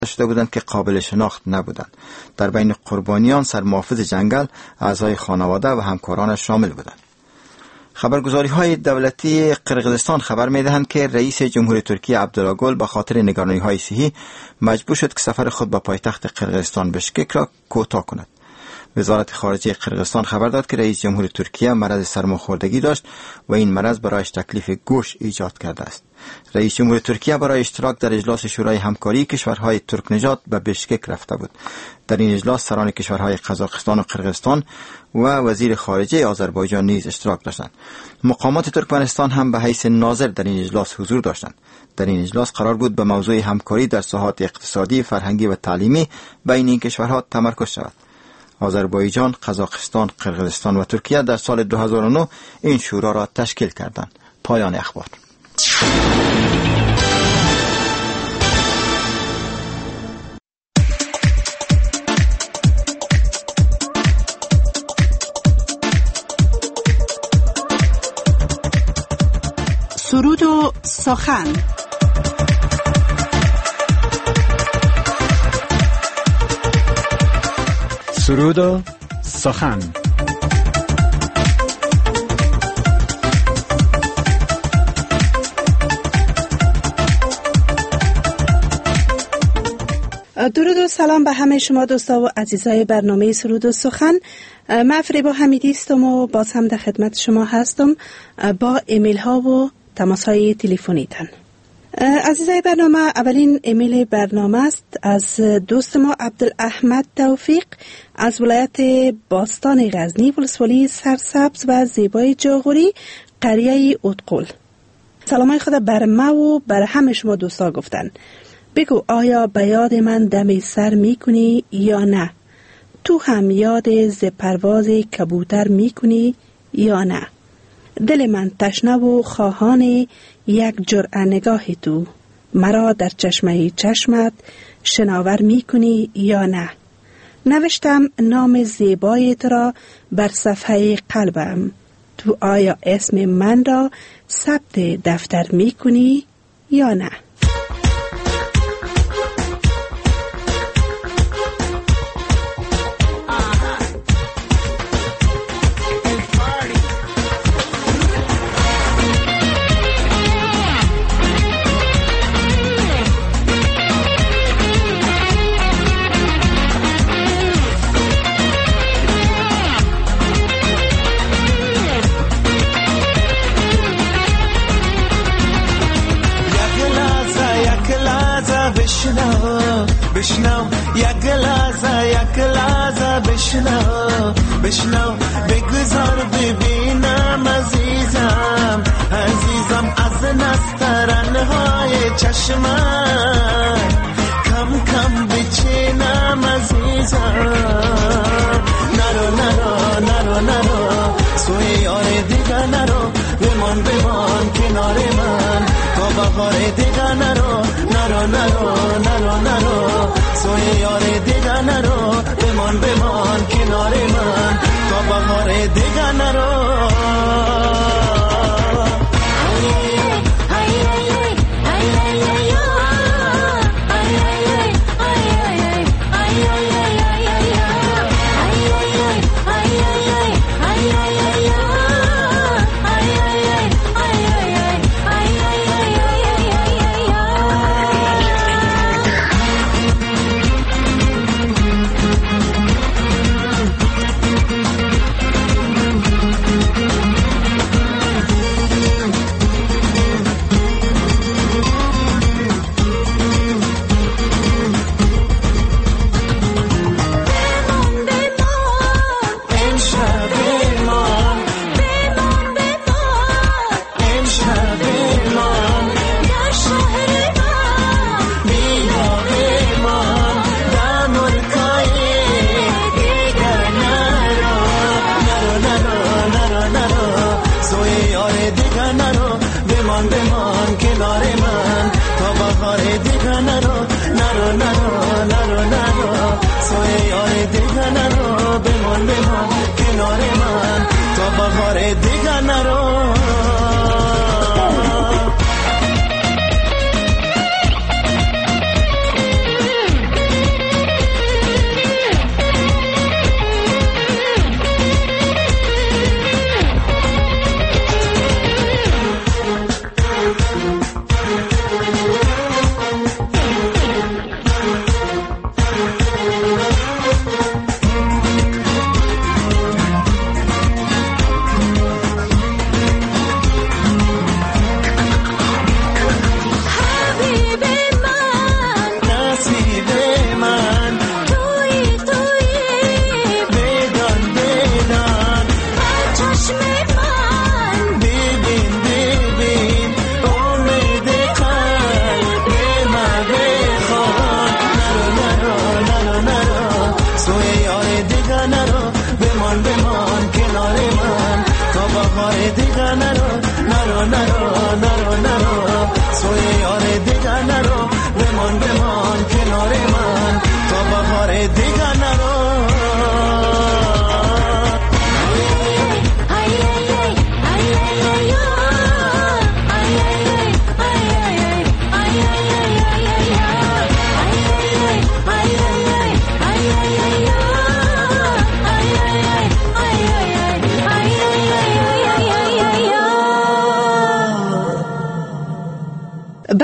شده بودند که قابل شناخت نبودند. در بین قربانیان سرمحافظ جنگل، اعضای خانواده و همکارانش شامل بودند. خبرگزاری‌های دولتی قرقیزستان خبر می‌دهند که رئیس جمهوری ترکیه عبدالله گل به خاطر نگرانی‌های صحی مجبور شد که سفر خود به پایتخت قرقیزستان بشکک را کوتاه کند. وزارت خارجه قرقیزستان خبر داد که رئیس جمهور ترکیه مرض سرماخوردگی داشت و این مرض برایش تکلیف گوش ایجاد کرده است. رئیس جمهور ترکیه برای اشتراک در اجلاس شورای همکاری کشورهای ترک نژاد به بشکک رفته بود. در این اجلاس سران کشورهای قزاقستان و قرقیزستان و وزیر خارجه آذربایجان نیز اشتراک داشتند. مقامات ترکمنستان هم به حیث ناظر در این اجلاس حضور داشتند. در این اجلاس قرار بود به موضوع همکاری در ساحات اقتصادی، فرهنگی و تعلیمی بین این کشورها تمرکز شود. آذربایجان، قزاقستان، قرقیزستان و ترکیه در سال 2009 این شورا را تشکیل کردند. پایان اخبار. سرود و سخن. سرود و سخن. درود و سلام به همه شما دوستا و عزیزای برنامه سرود و سخن. من فریبا حمیدی هستم و باز هم در خدمت شما هستم با ایمیل ها و تماس های تلفنی تان. عزیزای برنامه، اولین ایمیل برنامه است از دوست ما عبدالاحمد توفیق از ولایت باستان غزنی، ولسوالی سرسبز و زیبای جاغوری، قریه اودقل. سلامای خود بر ما و بر همه شما دوستا گفتن. بگو آیا به یاد من دم سر میکنی یا نه؟ تو هم یاد ز پرواز کبوتر میکنی یا نه؟ دل من تشنه و خواهان یک جرعه نگاه تو، مرا در چشمه چشمت شناور میکنی یا نه؟ نوشتم نام زیبای تو را بر صفحه قلبم، تو آیا اسم من را ثبت دفتر میکنی یا نه؟ بشنو یک لحظه بشنو بگذار ببینم عزیزم از نسترنهای چشمت کم کم بچینم عزیزم. نرو سوی یار دیگر نرو، بمان کنار من تا بهار دیگر نرو سوی یار دیگر نرو، بمان کنار من تا بهار دیگر نرو.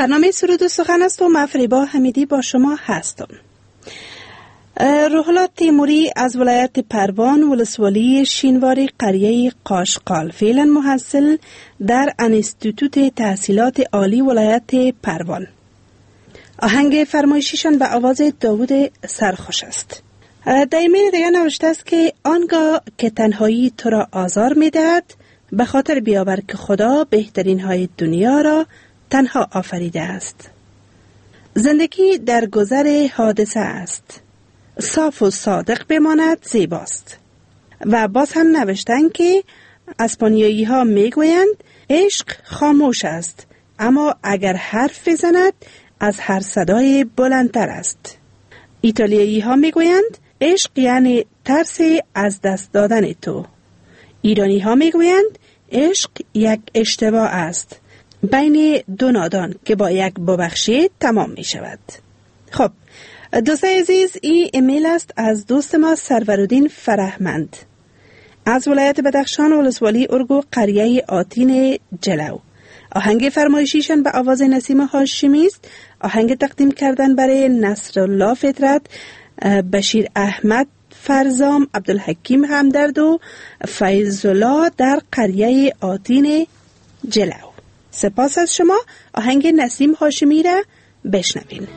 برنامه سرود و سخن است و مفریبا حمیدی با شما هستم. روح الله تیموری از ولایت پروان ولسوالی شینواری قریه قاشقال، فعلا محصل در انستیتوت تحصیلات عالی ولایت پروان. آهنگ فرمایشیشان به آواز داوود سرخوش است. در ایمیل دیگر نوشته است که آنگاه که تنهایی تو را آزار می دهد، به خاطر بیاور که خدا بهترین های دنیا را تنها آفریده است. زندگی در گذر حادثه است. صاف و صادق بماند زیباست. و باز هم نوشتن که اسپانیایی ها می گویند عشق خاموش است، اما اگر حرف بزند از هر صدای بلندتر است. ایتالیایی ها می گویند عشق یعنی ترس از دست دادن تو. ایرانی ها می گویند عشق یک اشتباه است بین دو نادان که با یک ببخشید تمام می شود. خب دوستای عزیز، این ایمیل است از دوست ما سرورالدین فرهمند از ولایت بدخشان ولسوالی ارگو قریه آتین جلو. آهنگ فرمایشیشان به آواز نسیم هاشمی است. آهنگ تقدیم کردن برای نصرالله فطرت، بشیر احمد فرزام، عبدالحکیم همدرد و فیض‌الله در قریه آتین جلو. سپاس از شما. آهنگ نسیم هاشمی را بشنوین.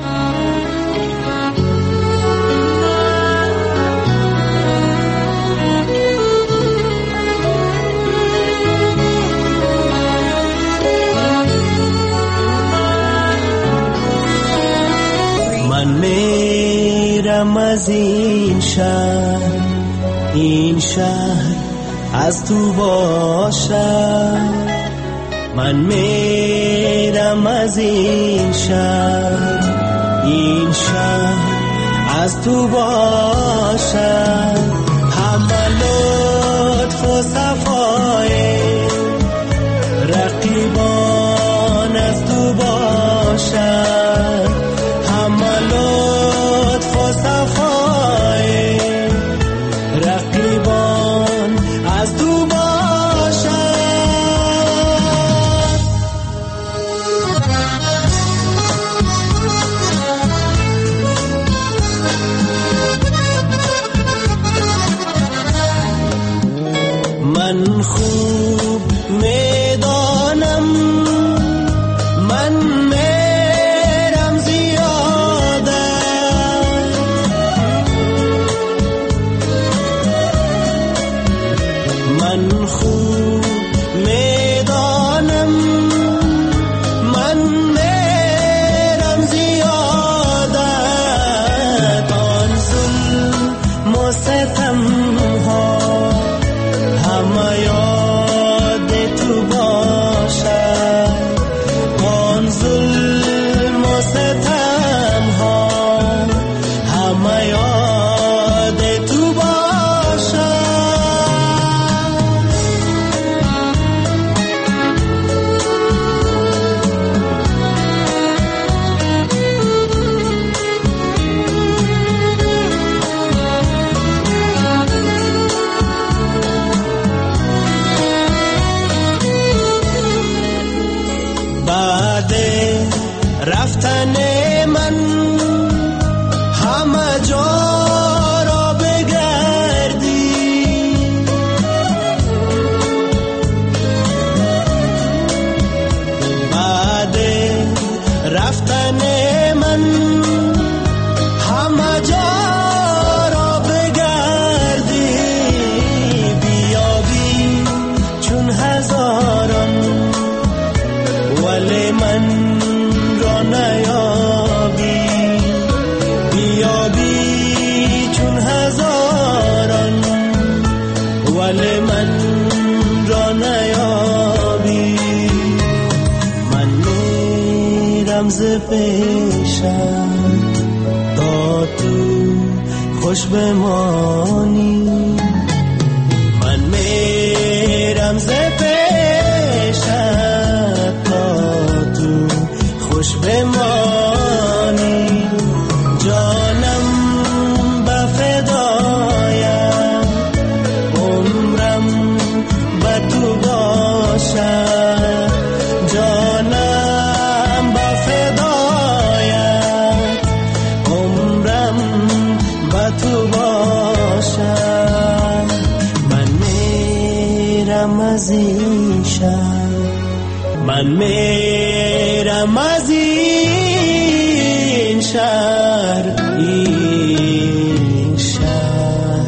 من میرم از این شهر از تو باشد. من میرم از این شهر از تو باشد. همه لطف و صفای رقیبان از تو باشد. همه لطف و صفای رقیبان از تو باشد. من خوب میدانم من میرم زیاده. من خوب میدانم من میرم زیاده. آن ظلم و ستم ها همه یاد تو باشد. آن ظلم و ستم ها همه یاد تو باشد. بعد رفتن من همه جا را بگردی. بعد رفتن من همه جا را بگردی. بیابی چون هزاران ولی من را نیابی. بیابی چون هزاران ولی من را نیابی. من میرم ز پیشم تا تو خوش بمانی. من میرم ز پیشم تا تو خوش بمانی. جانم به فدایم عمرم به تو باشد. جانم به از این شهر، من میرم از این شهر، این شهر.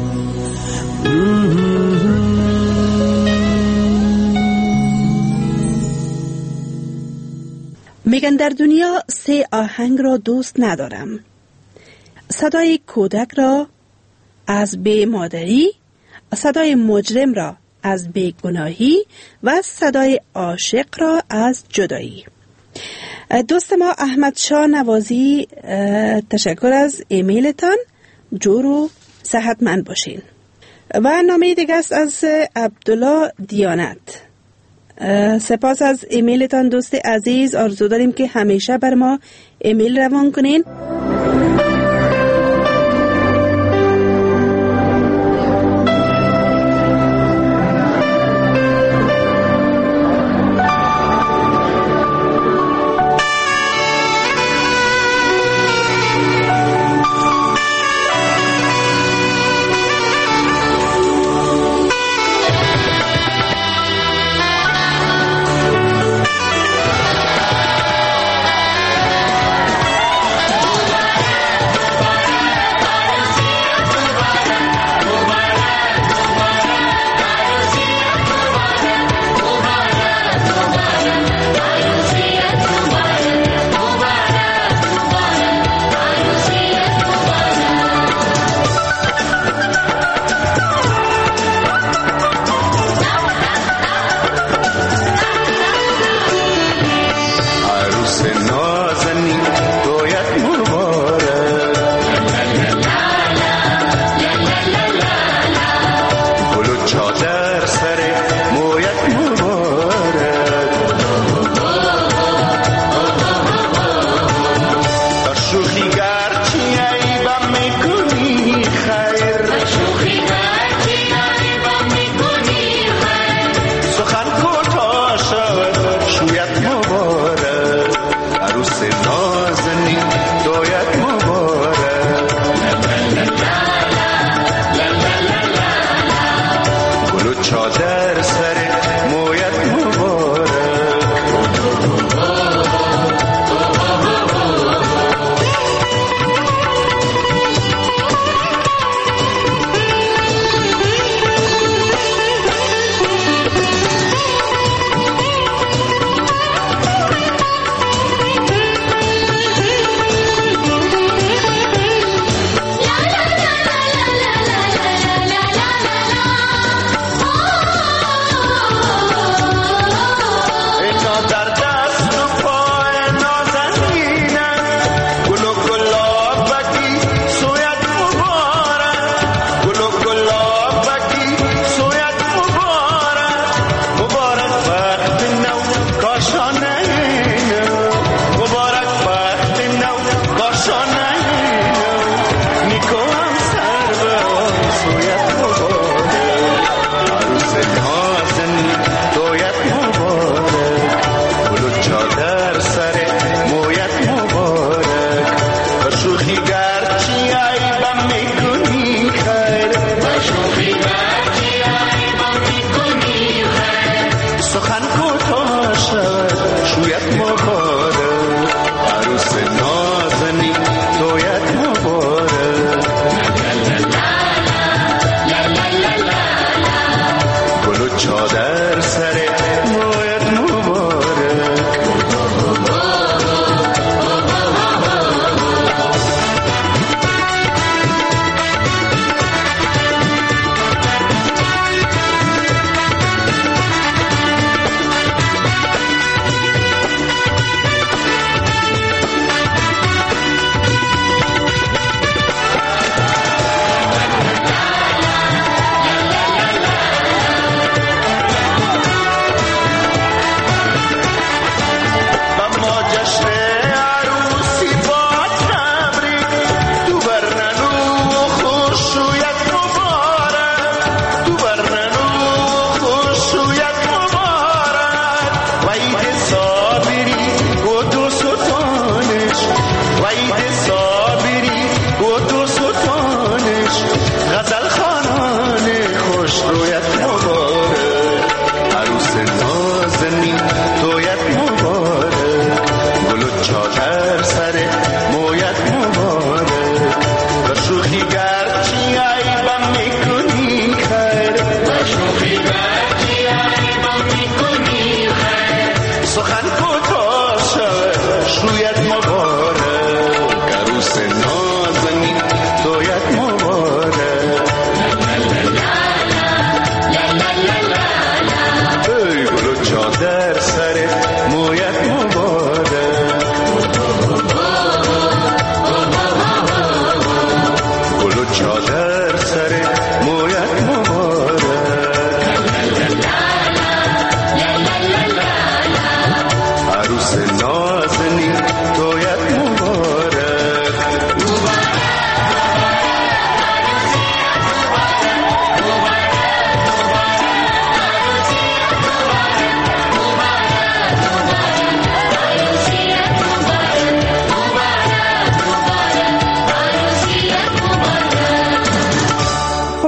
میگن در دنیا 3 آهنگ را دوست ندارم: صدای کودک را از بی مادری، صدای مجرم را از بیگناهی و صدای عاشق را از جدایی. دوست ما احمد شاه نوازی، تشکر از ایمیلتان. جور و صحتمند باشین. و نامه دیگه است از عبدالله دیانت. سپاس از ایمیلتان دوست عزیز. آرزو داریم که همیشه بر ما ایمیل روان کنین.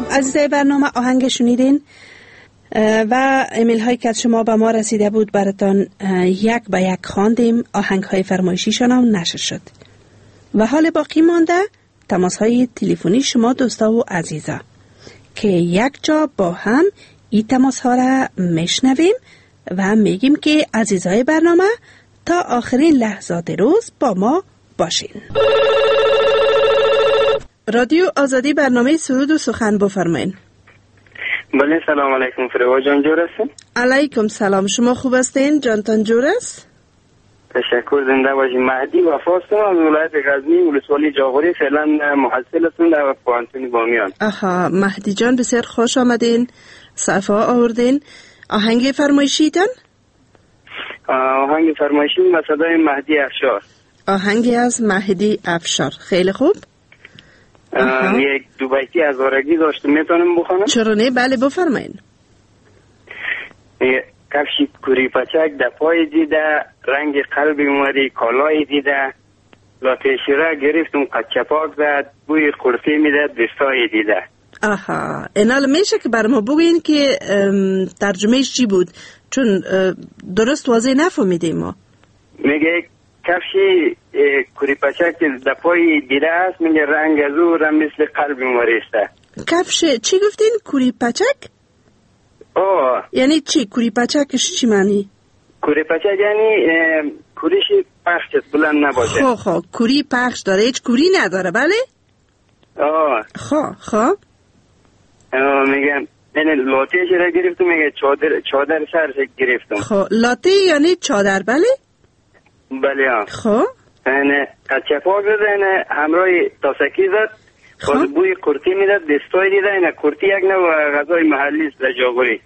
عزیزای برنامه آهنگ شنیدین و ایمیل هایی که از شما به ما رسیده بود براتان یک به یک خواندیم. آهنگ های فرمایشیشان هم نشر شد و حال باقی مانده تماس های تلفنی شما دوستا و عزیزا که یک جا با هم این تماس ها را میشنویم و میگیم که عزیزای برنامه تا آخرین لحظات روز با ما باشین. رادیو آزادی برنامه سرود و سخن بفرمایین. بله سلام علیکم فریبا جان، جور هستین؟ علیکم سلام، شما خوب هستین؟ جانتان جور است؟ تشکر، زنده باشین. مهدی وفاستم از ولایت غزنی، ولسوالی جاغوری، فعلا محصل هستم در پوهنتون بامیان. آها، مهدی جان بسیار خوش آمدین، صفا آوردین. آهنگ فرمایشیتان؟ آهنگ فرمایشی با صدای مهدی افشار. آهنگی از مهدی افشار، خیلی خوب. یک دو بیتی از آرگی داشتم، میتونم بخونم؟ چرا نه، بله بفرمایین. کفشی کوری پچک در پای دیده، رنگ قلبی اومدی کالای دیده، لاته شیره گرفتم قچپاک زد، بوی قرصی میدد دستای دیده. آها، اینال میشه که بر ما بگوین که ترجمهش چی بود، چون درست واضح نفهمیدیم ما. میگه کفشی کوری پچک در پای دیده است، میگه رنگ از او را مثل قلبی مریسته. کفش چی گفتین؟ کوری پچک؟ یعنی چی؟ کوری پچکش چی معنی؟ کوری پچک یعنی کوریش پخش بلند نباشه. خب کوری پخش داره، هیچ کوری نداره، بله؟ خب میگم یعنی لاتهش را گرفتم، میگه چادر سرش گرفتم. خب لاته یعنی چادر، بله؟ بله. خب یعنی قچپاک زد، یعنی همراه تاسکی زد، باز بوی کرتی میداد دستای دیده. یعنی کرتی یک نوع غذای محلی است در جاغوری.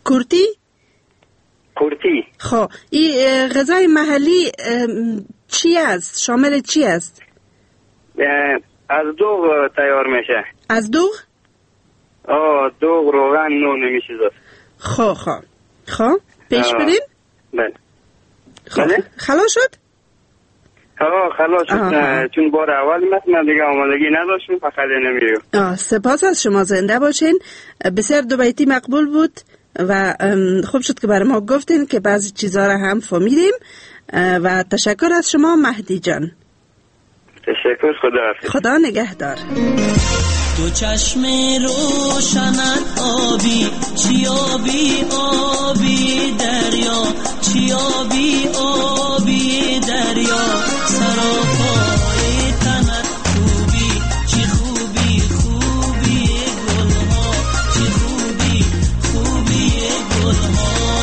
کرتی. خب این غذای محلی چی است؟ شامل چی است؟ از دوغ تیار میشه. از دوغ؟ دوغ، روغن، نون میشه زد. خب پیش بریم؟ بله. خلاص شد؟ خلاص شد. چون بار اول من دیگه آمادگی نداشتم، فقط نمیگم. سپاس از شما، زنده باشین. بسیار دو بیتی مقبول بود و خوب شد که برای ما گفتین که بعضی چیزها را هم فهمیدیم و تشکر از شما مهدی جان. تشکر، خدا نگهدار. دو چشم روشنت آبی، چی آبی آبی دریا، چی آبی آبی دریا، سراپای تنت خوبی، چی خوبی خوبی گلها، چی خوبی خوبی گلها.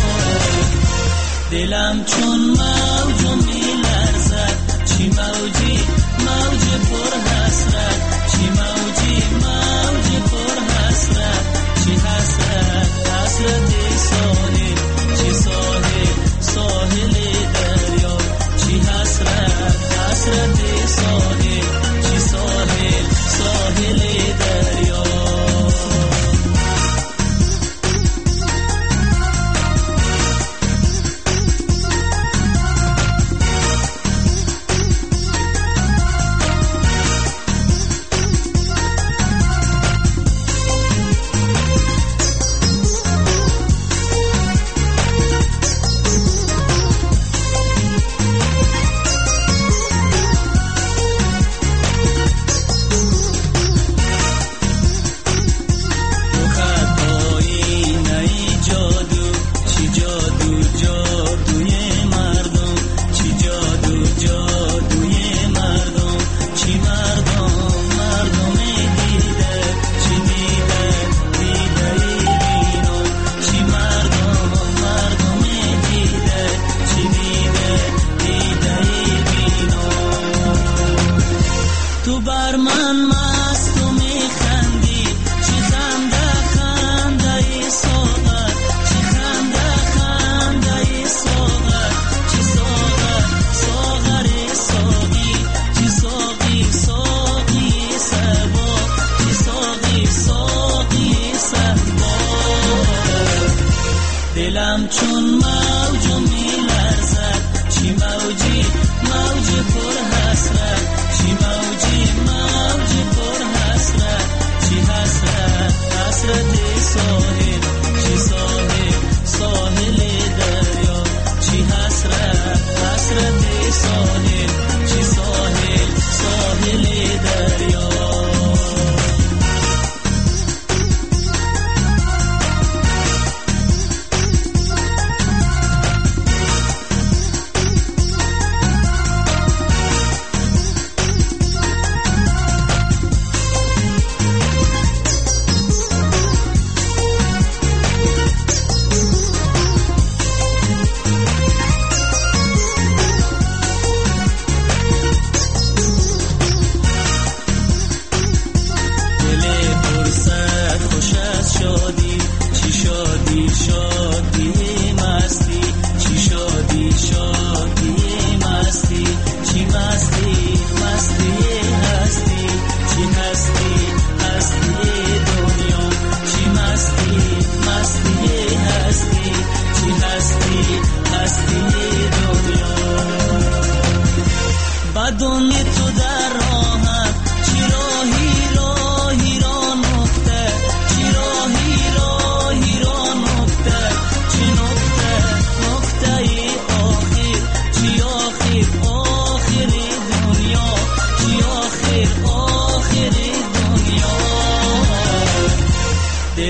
دلم چون موج میلرزد، چی موجی موج پر حسرت، چی موجی موج پر حسرت، چی حسرت حسرت ساحل، چی ساحل ساحل دریا، چی حسرت حسرت ساحل، چی ساحل ساحل دریا. دلم چون موج میلرزد، چی موجی موج پر حسرت، چی موجی موج پر حسرت.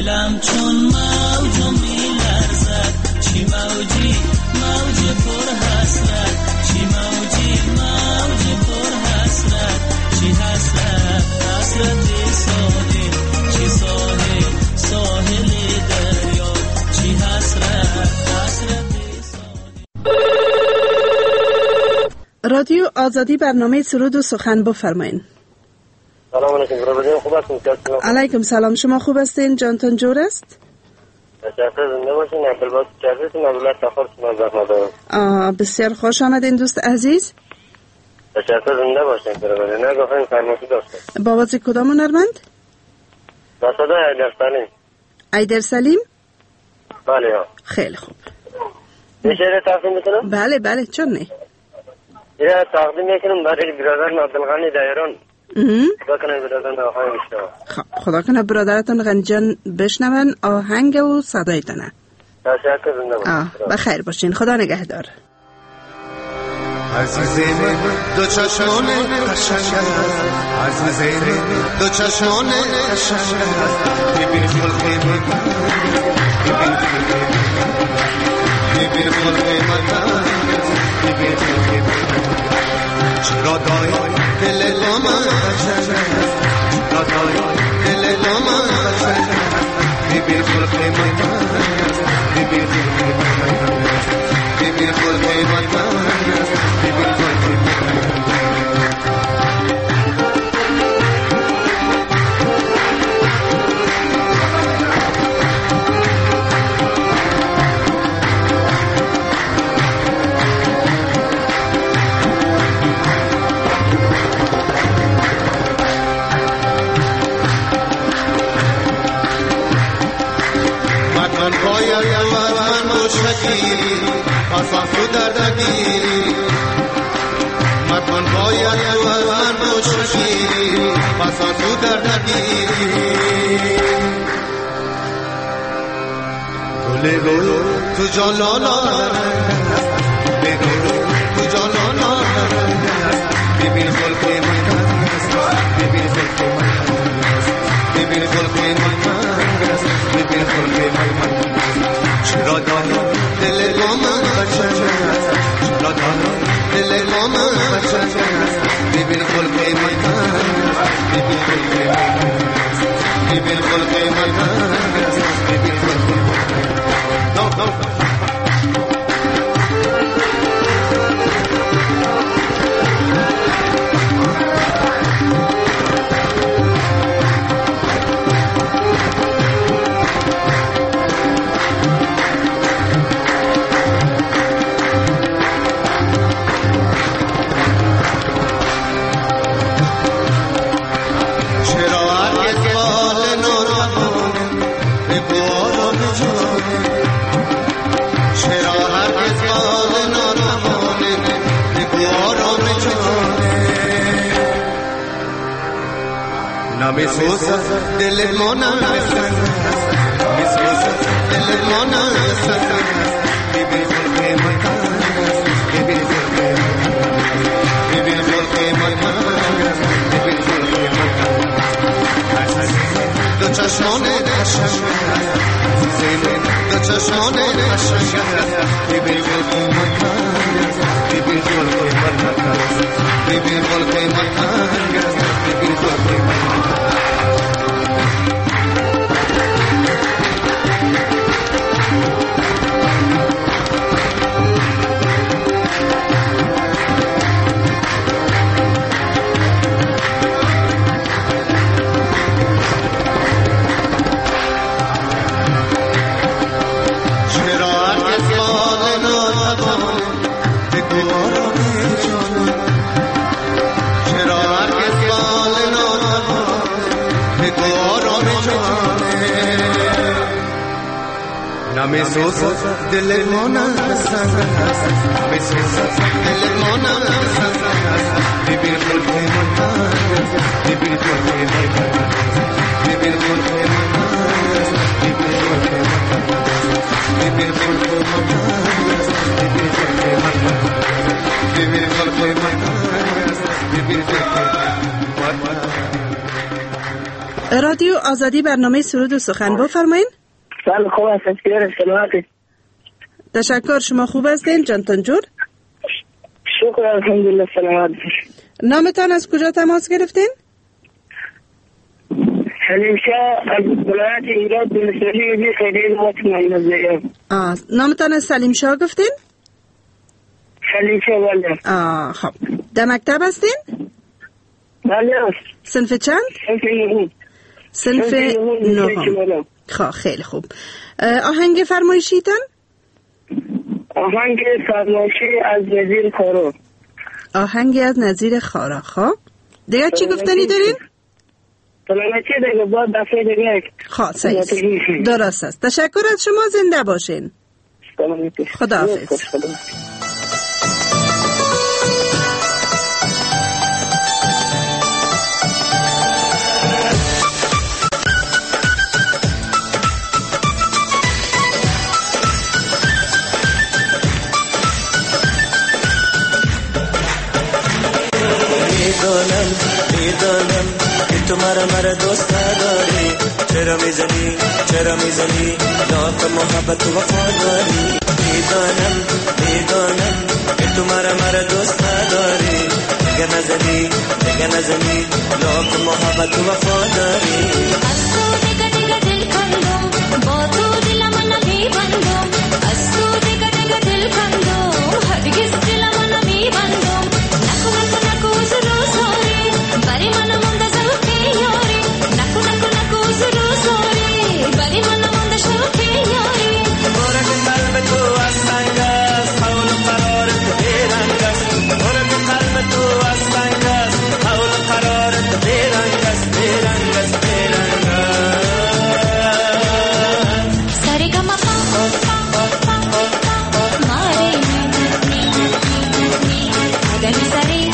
دلم چون موج میلرزد، چی موجی موج پر حسرت، چی موجی موج پر حسرت، چی حسرت حسرت ساحل، چی ساحل ساحل دریا، چی حسرت حسرت ساحل. رادیو آزادی برنامه سرود و سخن بفرمایید. سلام علیکم برادران، خوب هستین؟ علیکم سلام، شما خوب هستین؟ جانتون جور است؟ تشکر، زنده باشین. عبدالباسط چرخیتون عبدالله تخار شما زحمت. بسیار خوش آمدین دوست عزیز. تشکر، زنده باشین برادران. نگفتین فرمایشی داشتین. با واسه کدام هنرمند؟ با صدای ایدر سلیم. ایدر سلیم؟ بله ها. خیلی خوب. یه شعر تقدیم میکنم؟ بله بله، چون نه؟ یه تقدیم میکنم برای برادرم عبدالغنی دایران. خدا کنه برادران آهنگ بشنوه. خدا کنه برادرتون غنیجان بشنون آهنگ و صدایتونه. تشکر، زنده باشین. بخیر باشین، خدا نگهدار. عزیزم دو چشمان قشنگ، عزیزم دو چشمان قشنگ، ببین خلق من، ببین خلق من، ببین خلق من، ببین خلق من. چرا دای دل من قشنگ، چرا دای دل من قشنگ، ببین خلق من، ببین خلق من، ببین خلق من. من باید من مشکلی پس تو دردگیری، من باید من مشکلی پس تو دردگیری. گل تو جالالا تو جالالا، ببین خلق من، ببین خلق من، ببین خلق من، ببین خلق من. چرا داری دل من قشنگ، چرا داری دل من قشنگ، ببین خلق من، ببین خلق من، ببین خلق من، ببین خلق من. نمی سوزد دل ما نرسد، نمی سوزد دل ما نرسد، ببین خلق من، ببین خلق من، ببین خلق من، ببین خلق من. دو چشمان قشنگ، دو چشمان قشنگ، ببین خلق من، ببین خلق من، ببین خلق من، ببین خلق من. نمی سوزد دل ما نرسد، نمی سوزد دل ما نرسد، ببین خلق من، ببین خلق من، ببین خلق من، ببین خلق من، ببین خلق من، ببین خلق من، ببین خلق من، ببین خلق من. رادیو آزادی برنامه سرود و سخن بفرمایید. سلام، خوب هستید؟ سلامتی. تشکر. شما خوب هستین جانتان جور؟ شکر الحمدلله سلامت. نامتان از کجا تماس گرفتین؟ سلیم شاه از ولایت ایران بنسلی خیلی مطمئن. نامتان از سلیم شاه گفتین؟ سلیم شاه بله. خب در مکتب هستین؟ بله. صنف چند؟ صنف نهم. خیلی خوب. آهنگ فرمایشیتان؟ آهنگ فرمایشی از نظیر خارا. آهنگی از نظیر خارا. خب دیگه چی گفتنی دارین؟ سلامتی دیگه با دفعه دیگه. صحیح درست است. تشکر از شما. زنده باشین. سلامتی. خداحافظ. میدانم که تو مرا دوست نداری. چرا میزنی لاف محبت و وفا داری. میدانم که تو مرا دوست نداری. دیگه نزنی لاف محبت و وفا داری. از تو دیگه دل کندم، با تو دلم نمیبندم. از تو دیگه دل کندم، هرگز دلم نمیبندم. نکو روزاری برای من مونده زوقی یاری. نکو روزاری برای من مونده شوقی یاری. بارد قلب تو از سنگ است، حول و قرارت بیرنگ است. بارد قلب تو از سنگ است، حول و قرارت بیرنگ است. سری گما ماری گلی سری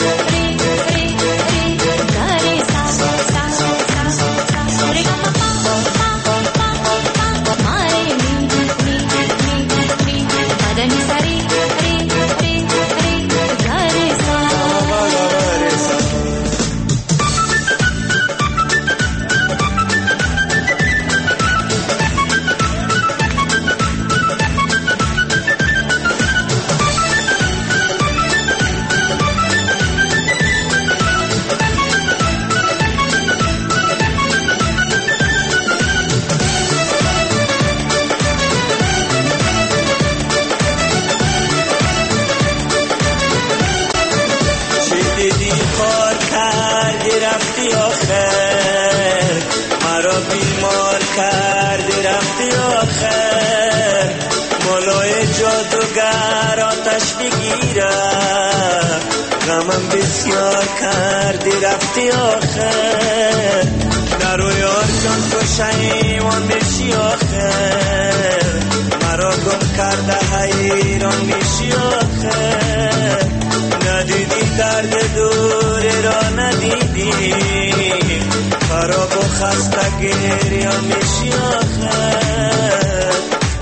جادوگر آتش بگیره. غمم بسیار کردی رفتی آخر. نرو یار جان تو شیمان بشی آخر. مرا گم کرده حیران میشی آخر. ندیدی درد دور را ندیدی. خراب و خسته گریان میشی آخر.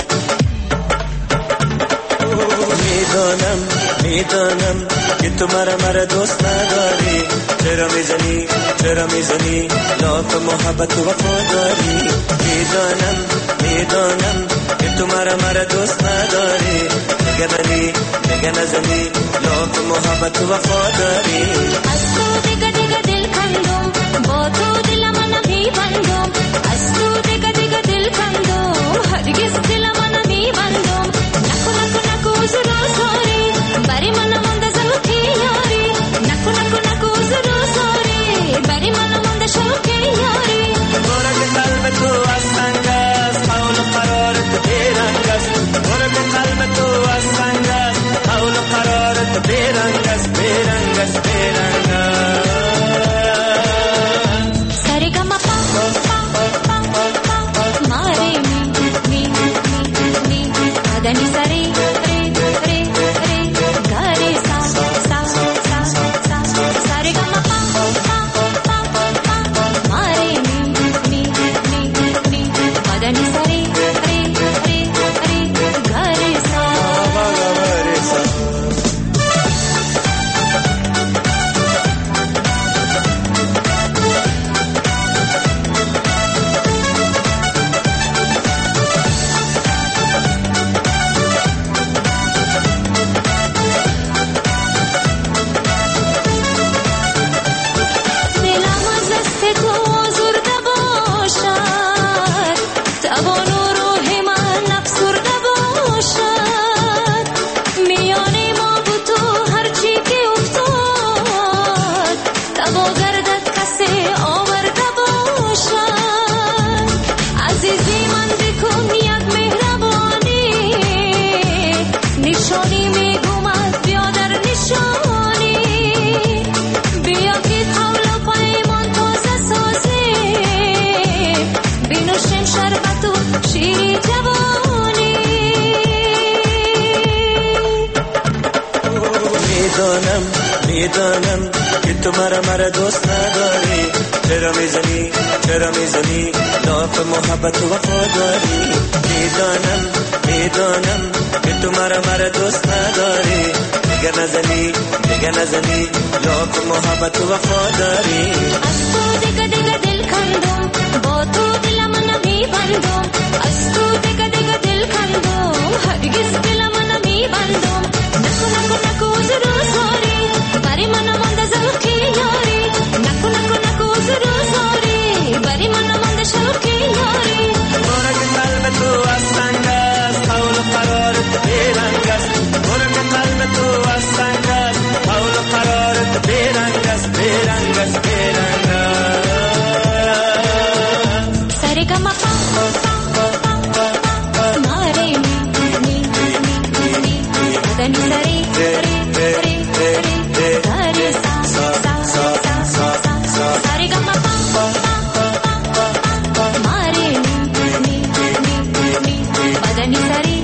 میدانم که تو مرا دوست نداری. چرا میزنی لاف محبت و وفا داری. میدانم که تو مرا دوست نداری. دیگه نزنی لاف محبت و وفا داری. از تو دیگه دل کندم، با تو دلم نمیبندم. از تو دیگه دل کندم، هرگز دلم نمیبندم. نکو روزاری برای من مونده زوقی یاری. نکو روزاری برای من مونده شوقی یاری. بارد قلب تو از سنگ است، حول و قرارت بیرنگ است. بارد قلب تو از سنگ است، حول و قرارت بیرنگ است. میدانم میدانم که تو مرا دوست نداری. چرا میزنی لاف محبت و وفاداری. میدانم که تو مرا دوست نداری. دیگه نزنی لاف محبت و وفاداری. از تو دیگه دل کندم، با تو دلم نمیبندم. از تو دیگه دل کندم، هرگز دلم نمیبندم. نکو زروزاری برای من مانده ذوقی یاری. نکو زروزاری برای من مانده شوقی یاری. برای قلب تو از سنگ است، حول و قرار تو بیرنگ است. برای قلب تو از سنگ است، حول و قرار تو بیرنگ است. سریگما ماری دنی سری سریگما ماری بدنی سری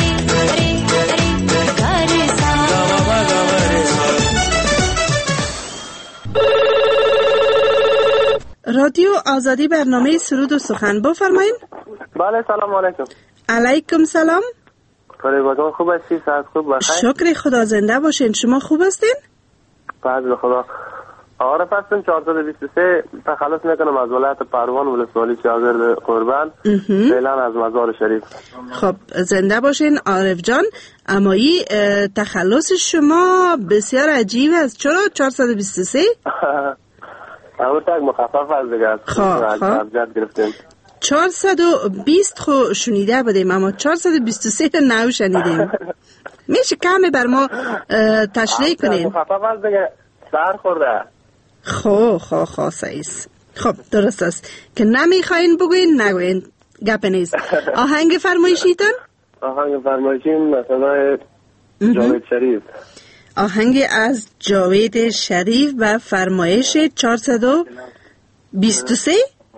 رادیو آزادی برنامه سرود و سخن بفرمایید. بله سلام علیکم. علیکم سلام. فریبا خوب هستی؟ صحت خوب بخیر؟ شکر خدا، زنده باشین. شما خوب هستین؟ فضل خدا. عارف هستم 423 تخلص میکنم از ولایت پروان ولسوالی شاگرد قربان فعلا از مزار شریف. خب زنده باشین عارف جان. اما این تخلص شما بسیار عجیب است. چرا 423؟ اما تک مخفف از دیگه. خب جد گرفتیم. 420 خو شنیده بودیم اما 423 نو شنیدیم. میشه کمی بر ما تشریح کنین؟ مخفف از دیگه سر خورده. خب سعیس. خب درست است که نمیخواین بگوین نگوین، گپ نیست. آهنگ فرمایشیتون؟ آهنگ فرمایشیم مثلا جاوید شریف. آهنگ از جاوید شریف و فرمایش 423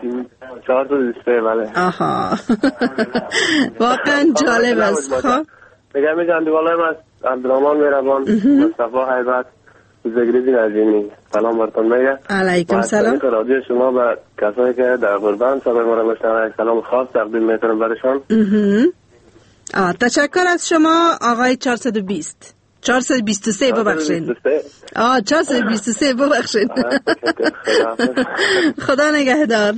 بله. آها واقعا جالب است. خب دیگه میگم دیوالای من عبدالرحمن میربان مصطفی حیبت زگریدی نجیمی سلام براتون میگه. علیکم سلام. رادیو شما و کسایی که در قربان صدای ما را میشنون سلام خاص تقدیم میکنم برشان. تشکر از شما آقای 420 423 ببخشید. 423 ببخشید. خدا نگهدار.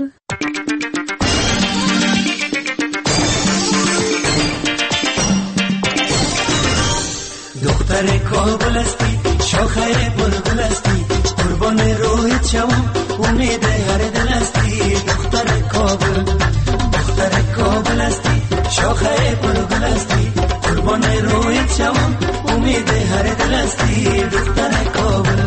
دختر کابل استی، شاخه بلبل استی، قربان رویت شوم امید هر دل استی. دختر کابل استی، شاخه بلبل استی، قربان رویت شوم امید هر دل استی. دختر کابل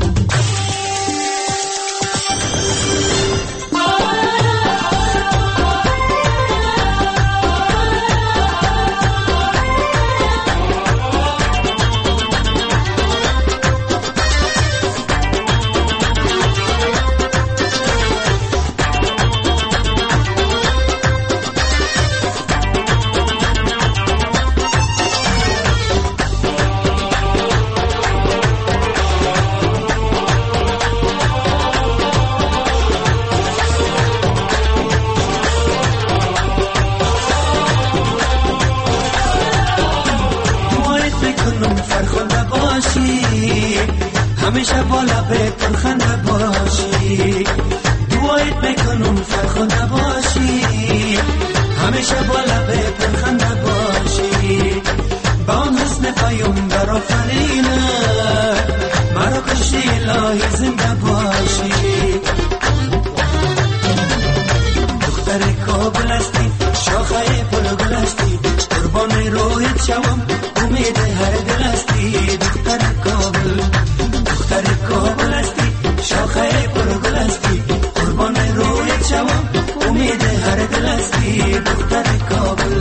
همیشه بالا به پرخنده باشی، دعایت میکنم فرخنده باشی. همیشه بالا به پرخنده باشی، با اون حسن پیامبر آفرینه مرا کشتی الهی زنده باشی. دختر کابل استی، شاخه بلبل استی، قربان رویت شوم امید هر دل استی. دختر کابل استی، شاخه بلبل استی، قربان رویت شوم امید هر دل استی. دختر کابل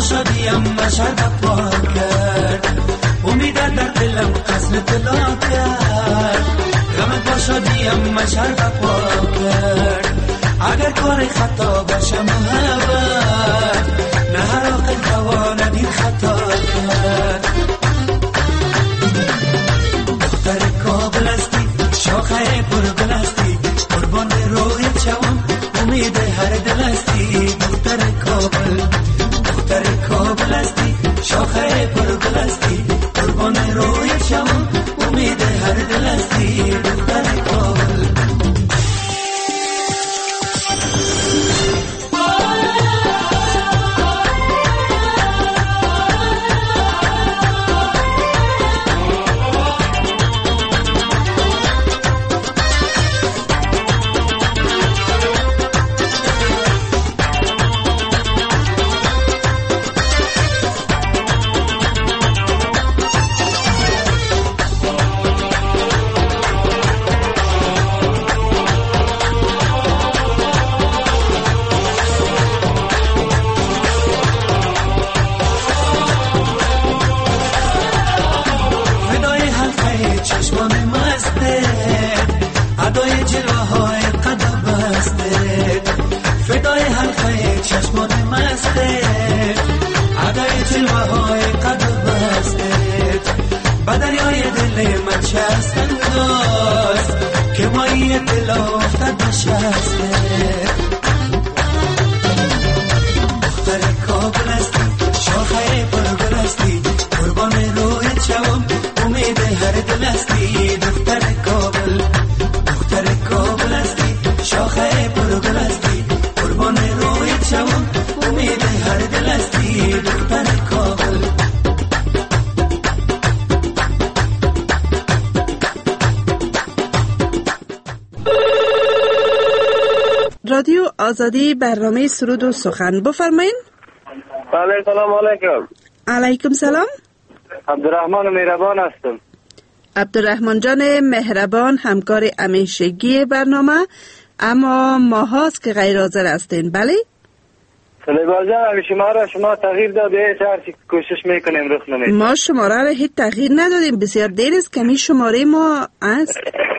شدیم مشهد پاک کرد امید در دلم قصر طلا کرد غمت با شدیم مشهد پاک کرد اگر کار خطا باشه محبت نه هر آقل تواند این خطا کرد دختر کابل هستی شاخه پرگل هستی قربان روی چوم امید هر دل هستی دختر کابل هستی شاخه پرگل هستی قربان روی چوم امید هر دل هستی دختر کابل رادیو آزادی برنامه سرود و سخن بفرمایین. بله سلام علیکم. علیکم سلام. عبدالرحمن مهربان هستم. عبدالرحمن جان مهربان همکار همیشگی برنامه، اما ما هاست که غیر حاضر هستین. بله سلیبا جان شما تغییر داده هرچی کوشش میکنیم رخ نمیده. ما شماره را هیچ تغییر ندادیم، بسیار دیر است که می شماره ما است.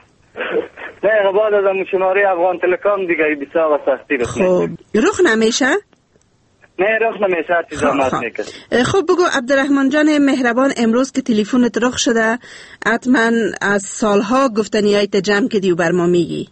نه بعد از اون شماره افغان تلکام دیگه بسیار و سختی رخ خب رخ نمیشه؟ نه رخ نمیشه، هرچی زحمت میکنه. خب بگو عبدالرحمن جان مهربان، امروز که تلفنت رخ شده حتما از سالها گفتنیایت جمع کردی و بر ما میگی.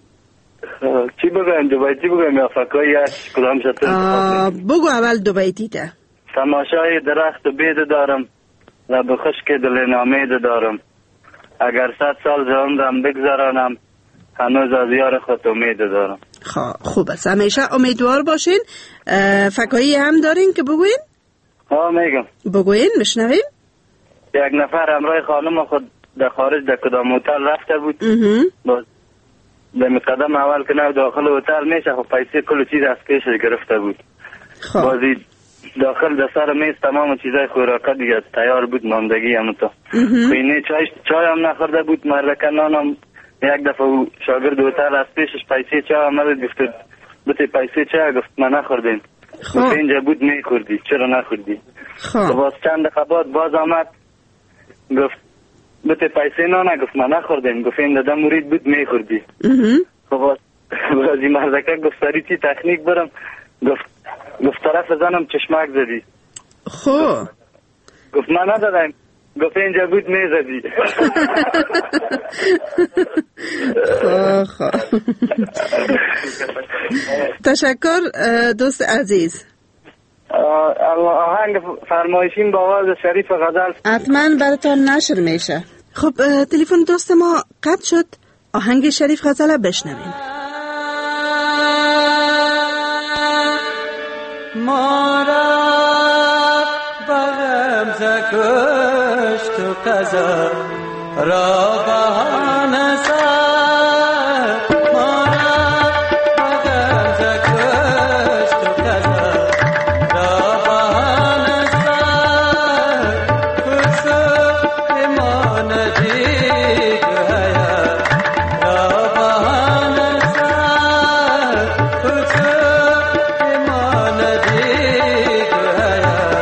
چی بگویم؟ دوبایتی بگویم یا فکایی هست کدام شد؟ بگو اول دوبایتی تا. تماشای درخت و بید دارم، لب خشک دل نامید دارم، اگر 100 سال ز عمرم بگذرانم هنوز از یار خود امید دارم. خوب است، همیشه امیدوار باشین. فکایی هم دارین که بگوین؟ میگم. بگوین بشنویم. یک نفر همراه خانم خود در خارج در کدام هتل رفته بود. باز در قدم اول که نه داخل هتل میشه خب پیسه کل چیز از پیشش گرفته بود. بازی داخل در سر میز تمام چیزای خوراکه دیگه تیار بود، ماندگی هم تو خینه چای هم نخورده بود. مردکه نانم یک دفعه شاگرد هتل از پیشش پیسه چای آمد گفت بته پیسه چای، گفت من نخوردیم. گفت اینجا بود میخوردی، چرا نخوردی؟ باز چند دفعه بعد باز آمد گفت بته پیسه نانه، گفت من نخوردیم. گفت این داده مرید بود میخوردی. خب بازی مردکه گفت سری چی تکنیک برم، گفت طرف زنم چشمک زدی. خب گفت من ندادم، گفت اینجا بود میزدی. خب تشکر دوست عزیز. آهنگ فرمایشین با آواز شریف غزل حتما براتون نشر میشه. خب تلفن دوست ما قطع شد، آهنگ شریف غزل بشنویم. مارا بغم زکشت و قضا را بهانه سر، مارا بغم زکشت و قضا را بهانه سر، خسو ایمان دیگ هیا را بهانه سر، خسو ایمان دیگ هیا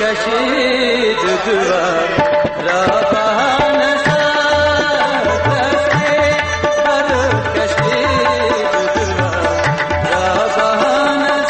کشید دوار را بهانه سر دستی بر کشید دوار را بهانه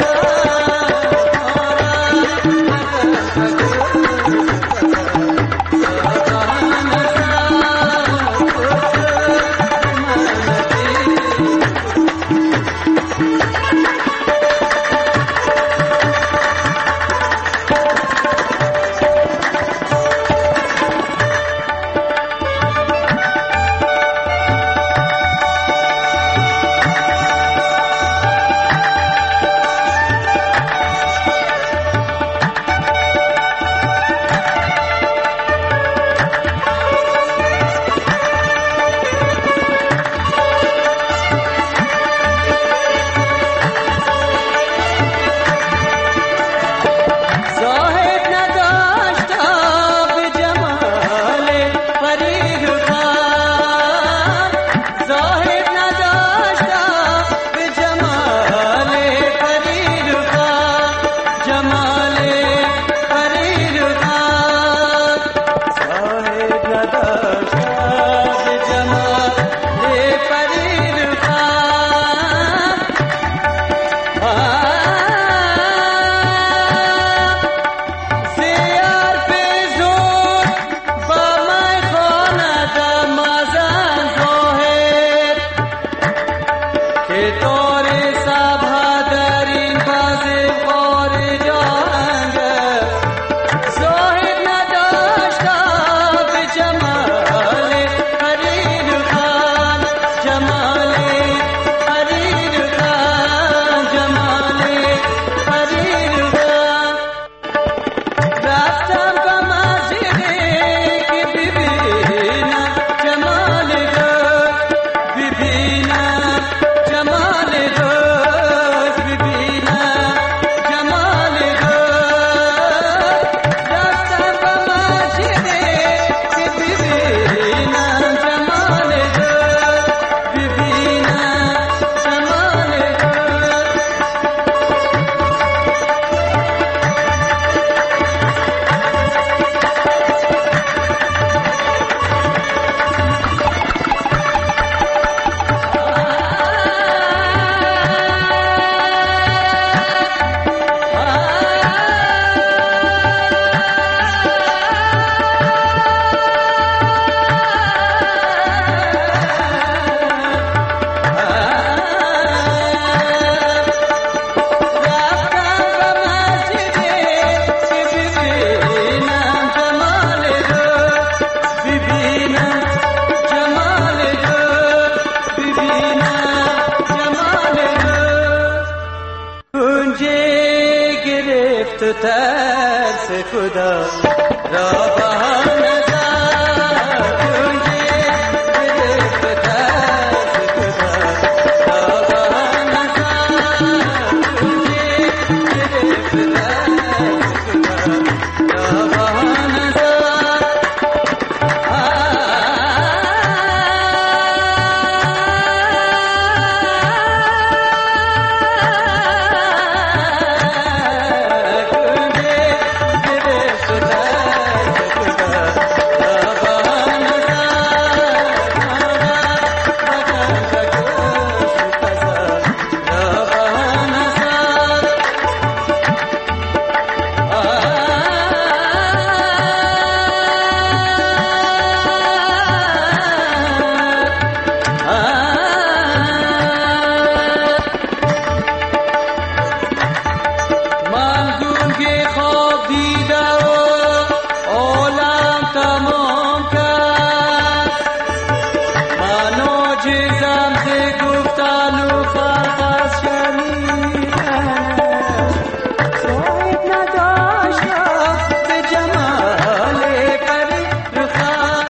ترس خدا را